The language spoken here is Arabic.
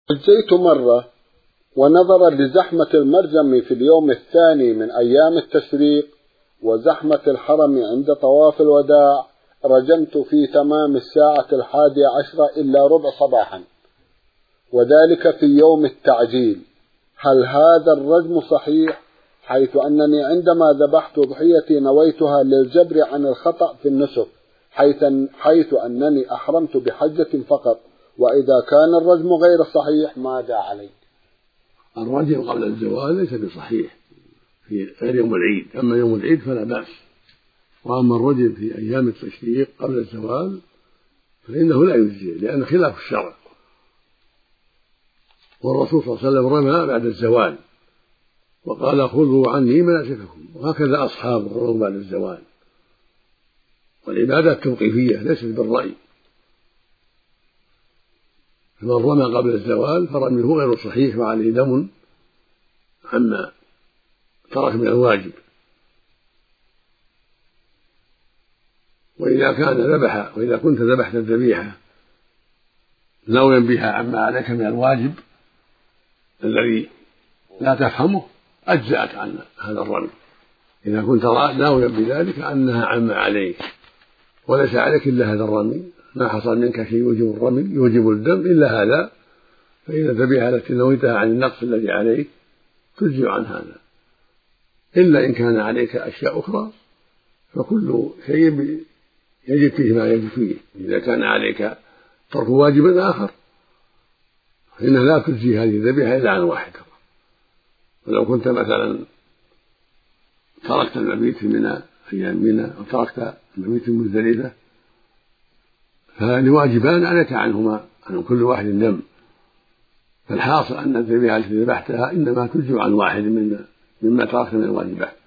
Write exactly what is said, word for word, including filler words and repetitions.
حجيت مرة، ونظرا لزحمة المرجم في اليوم الثاني من أيام التشريق وزحمة الحرم عند طواف الوداع، رجمت في تمام الساعة الحادية عشرة إلا ربع صباحا، وذلك في يوم التعجيل. هل هذا الرجم صحيح؟ حيث أنني عندما ذبحت ضحيتي نويتها للجبر عن الخطأ في النسك، حيث, حيث أنني أحرمت بحجة فقط. وإذا كان الرجم غير صحيح ماذا علي؟ الرجم قبل الزوال ليس بصحيح في غير يوم العيد، أما يوم العيد فلا بأس. وأما الرجم في أيام التشريق قبل الزوال فإنه لا يجزي، لأن خلاف الشرع، والرسول صلى الله عليه وسلم رمى بعد الزوال وقال خذوا عني مناسككم، وهكذا أصحابه رموا بعد الزوال. والعبادات توقيفية ليست بالرأي، فمن رمى قبل الزوال فرميه غير صحيح وعليه دم عما ترك من الواجب. وإذا كان ذبح وإذا كنت ذبحت الذبيحة ناويا بها عما عليك من الواجب الذي لا تفهمه أجزأك عن هذا الرمي، إذا كنت ناويا بذلك أنها عما عليك وليس عليك إلا هذا الرمي، ما حصل منك شيء يوجب الرمي يوجب الدم إلا هذا، فإن الذبيحة التي نويتها عن النقص الذي عليك تجزئ عن هذا. إلا إن كان عليك أشياء أخرى فكل شيء يجب فيه ما يجب فيه. إذا كان عليك ترك واجب آخر فإنها لا تجزي هذه الذبيحة إلا عن واحد. ولو كنت مثلا تركت المبيت في منى أيام منى أو تركت المبيت في مزدلفة فلواجبان عليك عنهما عن كل واحد دم، فالحاصل أن الذبيحة التي ذبحتها إنما تجزئ عن واحد مما تركت من الواجبات.